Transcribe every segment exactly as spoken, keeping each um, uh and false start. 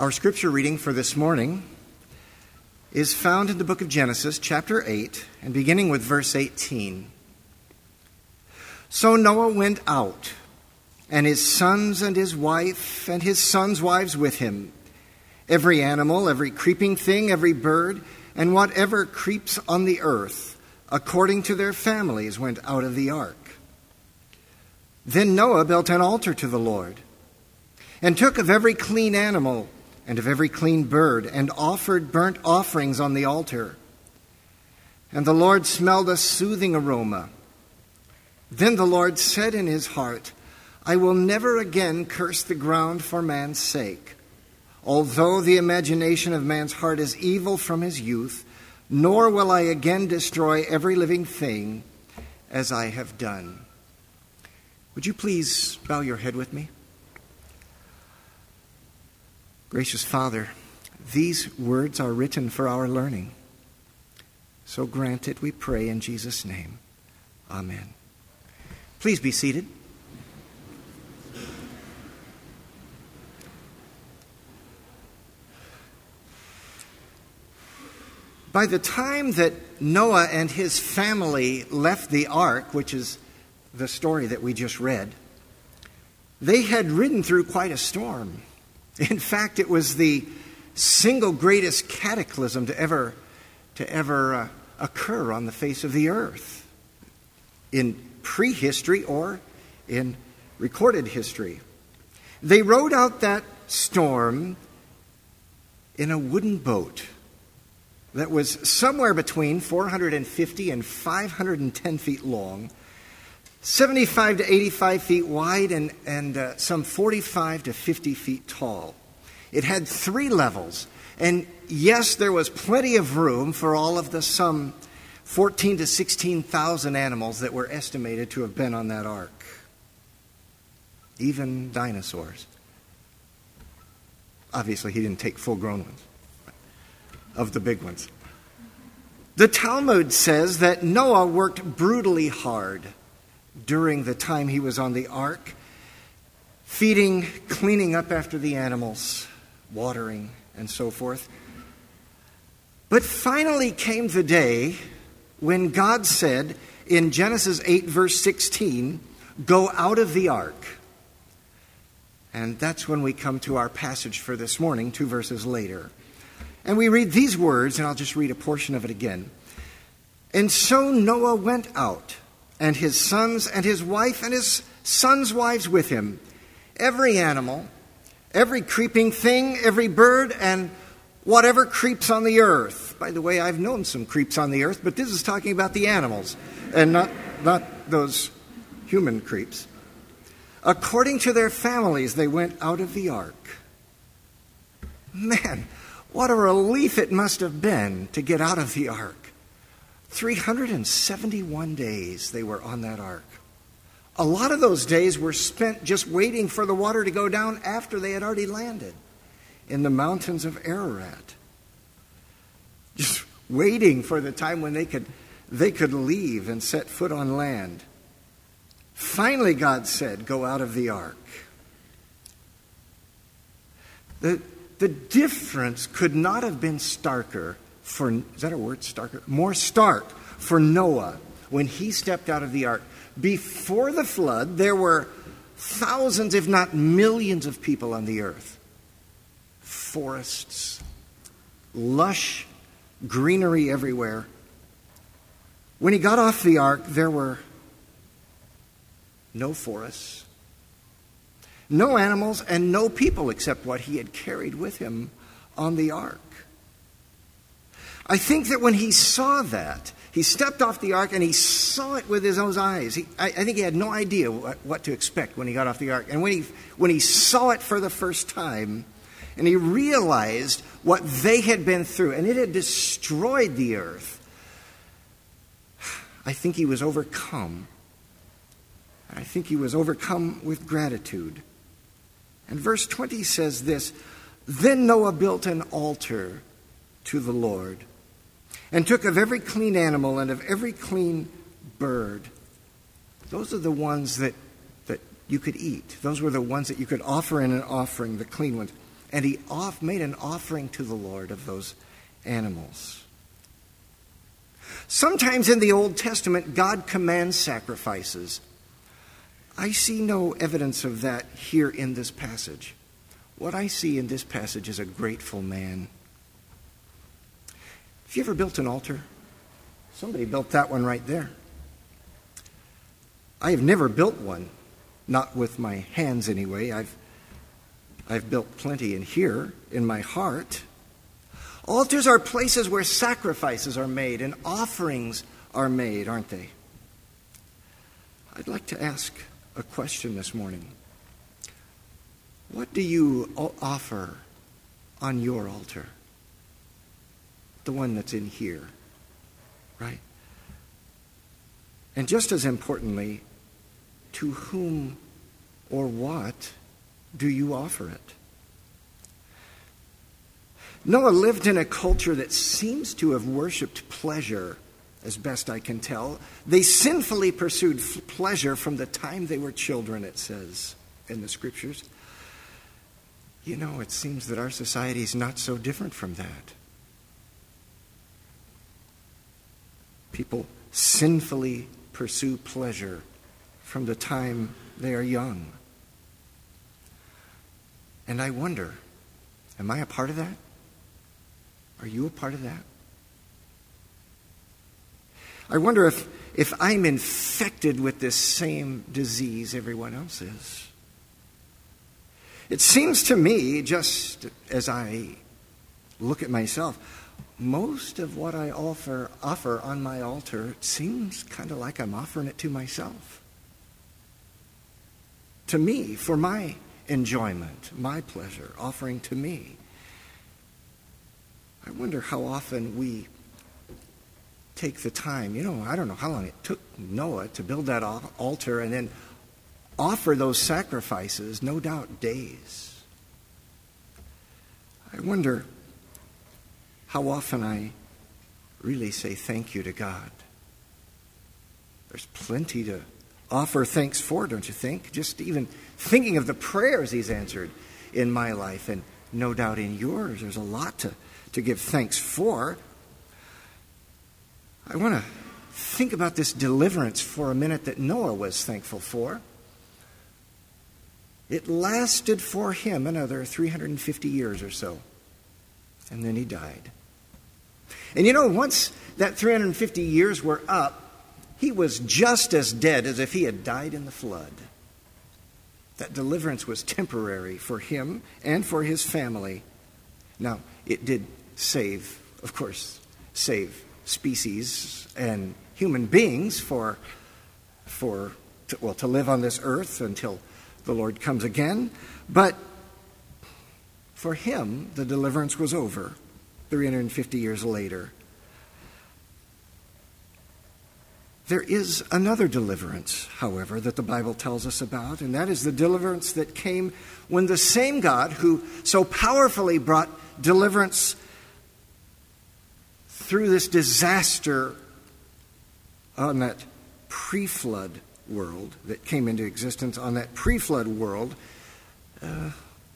Our scripture reading for this morning is found in the book of Genesis, chapter eight, and beginning with verse eighteen. So Noah went out, and his sons and his wife and his sons' wives with him, every animal, every creeping thing, every bird, and whatever creeps on the earth, according to their families, went out of the ark. Then Noah built an altar to the Lord, and took of every clean animal and of every clean bird, and offered burnt offerings on the altar. And the Lord smelled a soothing aroma. Then the Lord said in his heart, I will never again curse the ground for man's sake. Although the imagination of man's heart is evil from his youth, nor will I again destroy every living thing as I have done. Would you please bow your head with me? Gracious Father, these words are written for our learning. So grant it, we pray in Jesus' name. Amen. Please be seated. By the time that Noah and his family left the ark, which is the story that we just read, they had ridden through quite a storm. In fact, it was the single greatest cataclysm to ever, to ever uh, occur on the face of the earth, in prehistory or in recorded history. They rode out that storm in a wooden boat that was somewhere between four hundred fifty and five hundred ten feet long, seventy-five to eighty-five feet wide, and, and uh, some forty-five to fifty feet tall. It had three levels, and yes, there was plenty of room for all of the some fourteen to sixteen thousand animals that were estimated to have been on that ark. Even dinosaurs. Obviously, he didn't take full-grown ones, of the big ones. The Talmud says that Noah worked brutally hard during the time he was on the ark, feeding, cleaning up after the animals, watering, and so forth. But finally came the day when God said in Genesis eight, verse sixteen, go out of the ark. And that's when we come to our passage for this morning, two verses later. And we read these words, and I'll just read a portion of it again. And so Noah went out, and his sons and his wife and his sons' wives with him, every animal, every creeping thing, every bird, and whatever creeps on the earth. By the way, I've known some creeps on the earth, but this is talking about the animals, and not, not those human creeps. According to their families, they went out of the ark. Man, what a relief it must have been to get out of the ark. three hundred seventy-one days they were on that ark. A lot of those days were spent just waiting for the water to go down after they had already landed in the mountains of Ararat. Just waiting for the time when they could, they could leave and set foot on land. Finally, God said, go out of the ark. The, the difference could not have been starker for, is that a word, starker? More stark for Noah when he stepped out of the ark. Before the flood, there were thousands, if not millions, of people on the earth. Forests, lush greenery everywhere. When he got off the ark, there were no forests, no animals, and no people except what he had carried with him on the ark. I think that when he saw that, he stepped off the ark and he saw it with his own eyes. He, I, I think he had no idea what, what to expect when he got off the ark. And when he, when he saw it for the first time, and he realized what they had been through, and it had destroyed the earth, I think he was overcome. I think he was overcome with gratitude. And verse twenty says this, then Noah built an altar to the Lord, and took of every clean animal and of every clean bird. Those are the ones that, that you could eat. Those were the ones that you could offer in an offering, the clean ones. and he off, made an offering to the Lord of those animals. Sometimes in the Old Testament, God commands sacrifices. I see no evidence of that here in this passage. What I see in this passage is a grateful man. Have you ever built an altar? Somebody built that one right there. I have never built one, not with my hands anyway. I've, I've built plenty in here, in my heart. Altars are places where sacrifices are made and offerings are made, aren't they? I'd like to ask a question this morning. What do you offer on your altar? The one that's in here, right? And just as importantly, to whom or what do you offer it? Noah lived in a culture that seems to have worshipped pleasure, as best I can tell. They sinfully pursued f- pleasure from the time they were children, it says in the scriptures. You know, it seems that our society is not so different from that. People sinfully pursue pleasure from the time they are young. And I wonder, am I a part of that? Are you a part of that? I wonder if, if I'm infected with this same disease everyone else is. It seems to me, just as I look at myself, most of what I offer, offer on my altar seems kind of like I'm offering it to myself. To me, for my enjoyment, my pleasure, offering to me. I wonder how often we take the time. You know, I don't know how long it took Noah to build that altar and then offer those sacrifices, no doubt days. I wonder how often I really say thank you to God. There's plenty to offer thanks for, don't you think? Just even thinking of the prayers he's answered in my life, and no doubt in yours, there's a lot to, to give thanks for. I want to think about this deliverance for a minute that Noah was thankful for. It lasted for him another three hundred fifty years or so, and then he died. And you know, once that three hundred fifty years were up, he was just as dead as if he had died in the flood. That deliverance was temporary for him and for his family. Now, it did save, of course, save species and human beings for, for to, well, to live on this earth until the Lord comes again. But for him, the deliverance was over three hundred fifty years later. There is another deliverance, however, that the Bible tells us about, and that is the deliverance that came when the same God who so powerfully brought deliverance through this disaster on that pre-flood world that came into existence, on that pre-flood world, uh,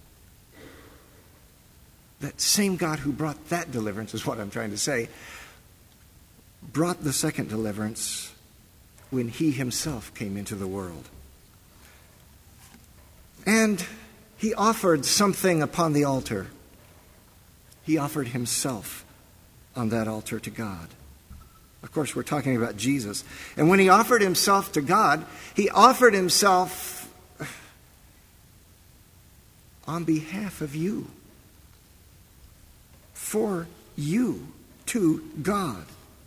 that same God who brought that deliverance, is what I'm trying to say, brought the second deliverance when he himself came into the world. And he offered something upon the altar. He offered himself on that altar to God. Of course, we're talking about Jesus. And when he offered himself to God, he offered himself on behalf of you, for you, to God.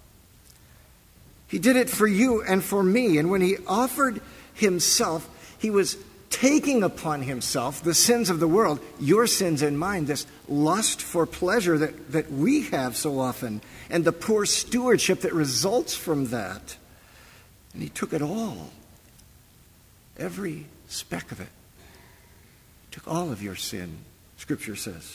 He did it for you and for me. And when he offered himself, he was taking upon himself the sins of the world, your sins and mine, this lust for pleasure that, that we have so often, and the poor stewardship that results from that. And he took it all, every speck of it. He took all of your sin, Scripture says.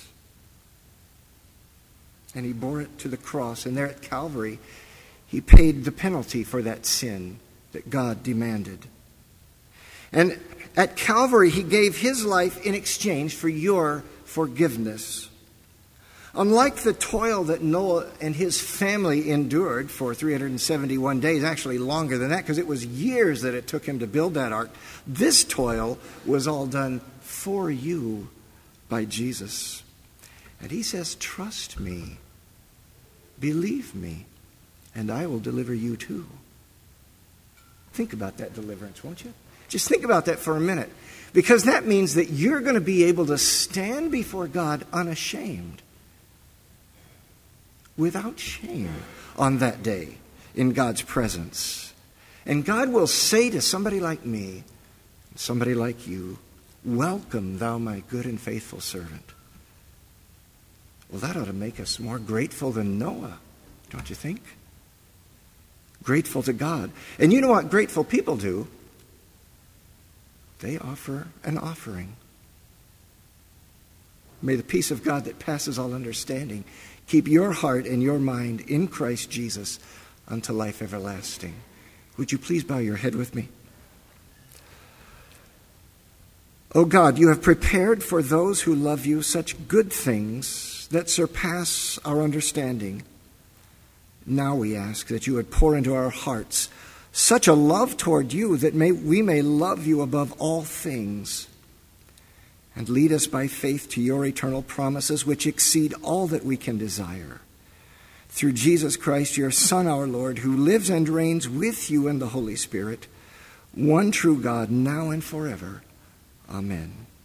And he bore it to the cross. And there at Calvary, he paid the penalty for that sin that God demanded. And at Calvary, he gave his life in exchange for your forgiveness. Unlike the toil that Noah and his family endured for three hundred seventy-one days, actually longer than that, because it was years that it took him to build that ark, this toil was all done for you by Jesus. And he says, trust me, believe me, and I will deliver you too. Think about that deliverance, won't you? Just think about that for a minute, because that means that you're going to be able to stand before God unashamed, without shame, on that day in God's presence. And God will say to somebody like me, somebody like you, welcome, thou my good and faithful servant. Well, that ought to make us more grateful than Noah, don't you think? Grateful to God. And you know what grateful people do? They offer an offering. May the peace of God that passes all understanding keep your heart and your mind in Christ Jesus unto life everlasting. Would you please bow your head with me? O God, you have prepared for those who love you such good things that surpass our understanding. Now we ask that you would pour into our hearts such a love toward you that may, we may love you above all things, and lead us by faith to your eternal promises, which exceed all that we can desire. Through Jesus Christ, your Son, our Lord, who lives and reigns with you in the Holy Spirit, one true God, now and forever. Amen.